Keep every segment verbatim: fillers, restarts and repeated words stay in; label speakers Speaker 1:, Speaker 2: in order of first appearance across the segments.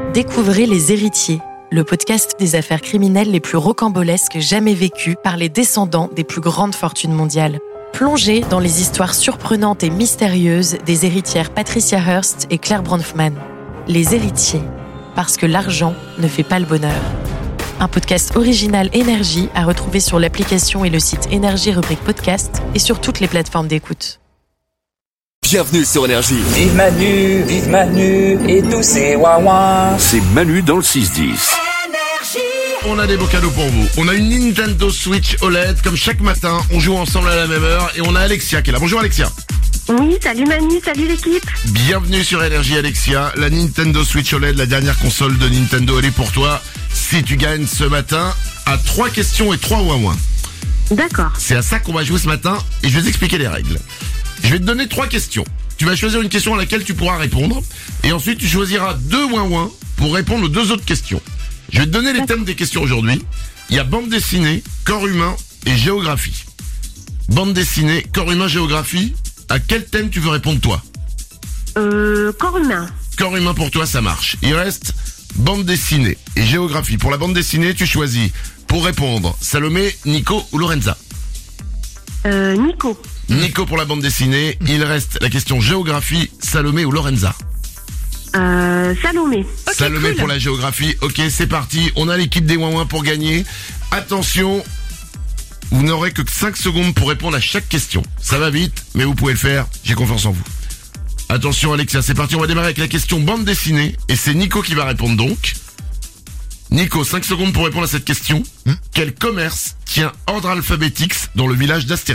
Speaker 1: Découvrez Les Héritiers, le podcast des affaires criminelles les plus rocambolesques jamais vécues par les descendants des plus grandes fortunes mondiales. Plongez dans les histoires surprenantes et mystérieuses des héritières Patricia Hearst et Claire Bronfman. Les Héritiers, parce que l'argent ne fait pas le bonheur. Un podcast original Énergie à retrouver sur l'application et le site Énergie rubrique podcast et sur toutes les plateformes d'écoute.
Speaker 2: Bienvenue sur Énergie.
Speaker 3: Vive Manu, vive Manu et tous ces ouin-ouin.
Speaker 2: C'est Manu dans le six dix.
Speaker 4: On a des beaux cadeaux pour vous. On a une Nintendo Switch O L E D. Comme chaque matin, on joue ensemble à la même heure. Et on a Alexia qui est là. Bonjour Alexia.
Speaker 5: Oui, salut Manu, salut l'équipe.
Speaker 4: Bienvenue sur Énergie Alexia. La Nintendo Switch O L E D, la dernière console de Nintendo, elle est pour toi. Si tu gagnes ce matin à trois questions et trois ouin-ouin.
Speaker 5: D'accord.
Speaker 4: C'est à ça qu'on va jouer ce matin et je vais t'expliquer les règles. Je vais te donner trois questions. Tu vas choisir une question à laquelle tu pourras répondre. Et ensuite, tu choisiras deux ouin-ouin pour répondre aux deux autres questions. Je vais te donner les thèmes des questions aujourd'hui. Il y a bande dessinée, corps humain et géographie. Bande dessinée, corps humain, géographie. À quel thème tu veux répondre toi ?
Speaker 5: Euh, corps humain.
Speaker 4: Corps humain pour toi, ça marche. Il reste bande dessinée et géographie. Pour la bande dessinée, tu choisis pour répondre Salomé, Nico ou Lorenza.
Speaker 5: Euh, Nico.
Speaker 4: Nico pour la bande dessinée. Il reste la question géographie, Salomé ou Lorenza.
Speaker 5: Euh, Salomé.
Speaker 4: Okay, Salomé cool. Pour la géographie. Ok, c'est parti. On a l'équipe des ouin-ouin pour gagner. Attention, vous n'aurez que cinq secondes pour répondre à chaque question. Ça va vite, mais vous pouvez le faire. J'ai confiance en vous. Attention Alexia, c'est parti. On va démarrer avec la question bande dessinée. Et c'est Nico qui va répondre donc. Nico, cinq secondes pour répondre à cette question. Hmm Quel commerce tient ordre alphabétique dans le village d'Astérix ?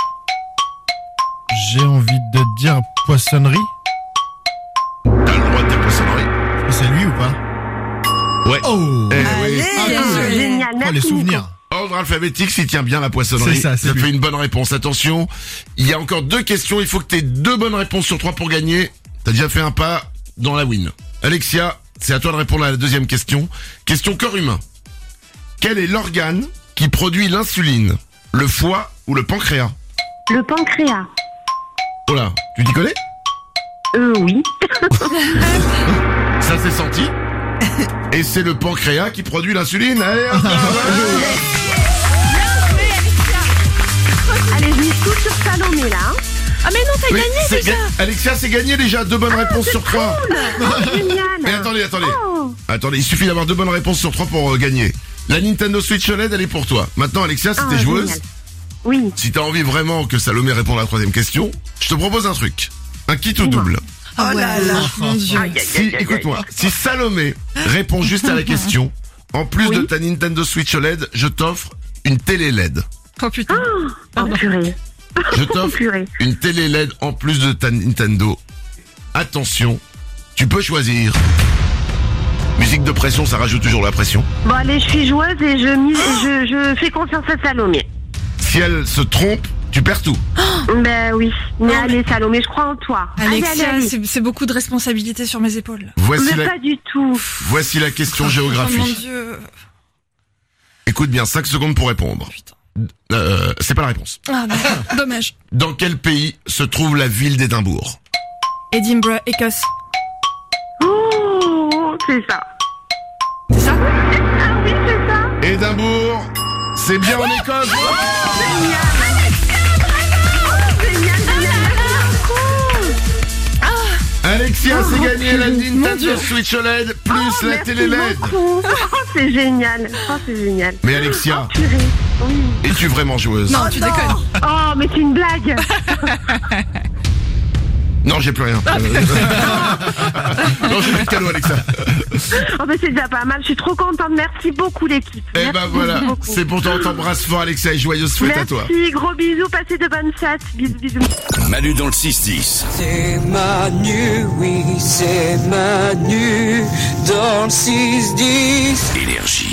Speaker 6: J'ai envie de te dire poissonnerie.
Speaker 4: T'as le droit de dire poissonnerie.
Speaker 6: C'est lui ou pas ?
Speaker 4: Ouais.
Speaker 6: Oh
Speaker 4: eh,
Speaker 5: Allez,
Speaker 4: oui.
Speaker 5: ah, cool. Génial, merci.
Speaker 6: Oh, les souvenirs.
Speaker 4: Ordre alphabétique, s'il tient bien la poissonnerie.
Speaker 6: C'est ça, c'est
Speaker 4: ça
Speaker 6: lui.
Speaker 4: fait une bonne réponse. Attention, il y a encore deux questions. Il faut que tu aies deux bonnes réponses sur trois pour gagner. T'as déjà fait un pas dans la win. Alexia, c'est à toi de répondre à la deuxième question. Question corps humain. Quel est l'organe qui produit l'insuline ? Le foie ou le pancréas ?
Speaker 5: Le pancréas.
Speaker 4: Oh là, tu t'y connais ?
Speaker 5: Euh, oui.
Speaker 4: Ça s'est senti. Et c'est le pancréas qui produit l'insuline. Allez, hop,
Speaker 5: Allez, je mise tout sur Salomé là. Hein.
Speaker 7: Ah mais non, t'as
Speaker 4: oui,
Speaker 7: gagné
Speaker 4: c'est
Speaker 7: déjà
Speaker 4: ga- Alexia, c'est gagné déjà. Deux bonnes
Speaker 5: Ah,
Speaker 4: réponses sur trois.
Speaker 5: Cool. Oh, génial.
Speaker 4: Mais attendez, attendez.
Speaker 5: Oh.
Speaker 4: Attendez, il suffit d'avoir deux bonnes réponses sur trois pour euh, gagner. La Nintendo Switch O L E D, elle est pour toi. Maintenant, Alexia, si
Speaker 5: Ah,
Speaker 4: t'es joueuse,
Speaker 5: génial. Oui.
Speaker 4: si t'as envie vraiment que Salomé réponde à la troisième question, je te propose un truc. Un kit ou double.
Speaker 7: Oh là là, mon Dieu.
Speaker 5: Aïe, aïe,
Speaker 4: Si,
Speaker 5: aïe, aïe,
Speaker 4: écoute-moi,
Speaker 5: aïe.
Speaker 4: si Salomé répond juste à la question, en plus
Speaker 5: Oui.
Speaker 4: de ta Nintendo Switch O L E D, je t'offre une télé L E D.
Speaker 7: Oh putain.
Speaker 5: Oh, purée.
Speaker 4: Je t'offre
Speaker 5: Purée.
Speaker 4: une télé L E D en plus de ta Nintendo. Attention, tu peux choisir. Musique de pression, ça rajoute toujours la pression.
Speaker 5: Bon, allez, je suis joueuse et je, mise, je, je fais confiance à Salomé.
Speaker 4: Si elle se trompe, tu perds tout.
Speaker 5: Ben oui. Mais
Speaker 7: Non,
Speaker 5: allez, Salomé, je crois en toi. Allez, allez,
Speaker 7: Alexia,
Speaker 5: allez.
Speaker 7: c'est, c'est beaucoup de responsabilités sur mes épaules.
Speaker 4: Voici
Speaker 5: Mais
Speaker 4: la,
Speaker 5: pas du tout.
Speaker 4: voici la question
Speaker 7: Oh mon
Speaker 4: géographie.
Speaker 7: Dieu.
Speaker 4: Écoute bien, cinq secondes pour répondre.
Speaker 7: Putain.
Speaker 4: Euh, c'est pas la réponse.
Speaker 7: Ah non, dommage.
Speaker 4: Dans quel pays se trouve la ville d'Édimbourg ?
Speaker 7: Edinburgh, Écosse.
Speaker 5: Oh, c'est ça.
Speaker 7: C'est ça ?
Speaker 5: Ah oui, c'est ça.
Speaker 4: Édimbourg, c'est bien en Écosse.
Speaker 5: Génial. Génial, génial.
Speaker 4: Alexia, c'est
Speaker 5: Oh,
Speaker 4: gagné la
Speaker 5: purée,
Speaker 4: Nintendo Switch O L E D plus
Speaker 5: Oh,
Speaker 4: la
Speaker 5: merci
Speaker 4: télé L E D.
Speaker 5: beaucoup. Oh, c'est génial. Oh, c'est génial.
Speaker 4: Mais Alexia,
Speaker 5: Purée. Oui.
Speaker 4: es-tu vraiment joueuse ?
Speaker 7: Non, tu déconnes.
Speaker 5: Oh, mais c'est une blague.
Speaker 4: Non, j'ai plus rien. Non, j'ai plus de cadeau, Alexia.
Speaker 5: Oh, mais c'est déjà pas mal. Je suis trop contente. Merci beaucoup, l'équipe.
Speaker 4: Eh
Speaker 5: Merci
Speaker 4: ben voilà,
Speaker 5: beaucoup.
Speaker 4: c'est pour toi, on t'embrasse fort, Alexia, et joyeuse fête à toi.
Speaker 5: Merci, gros bisous. Passez de bonnes fêtes. Bisous, bisous.
Speaker 2: Manu dans le six dix.
Speaker 3: C'est Manu, oui, c'est Manu dans le six dix.
Speaker 2: Énergie.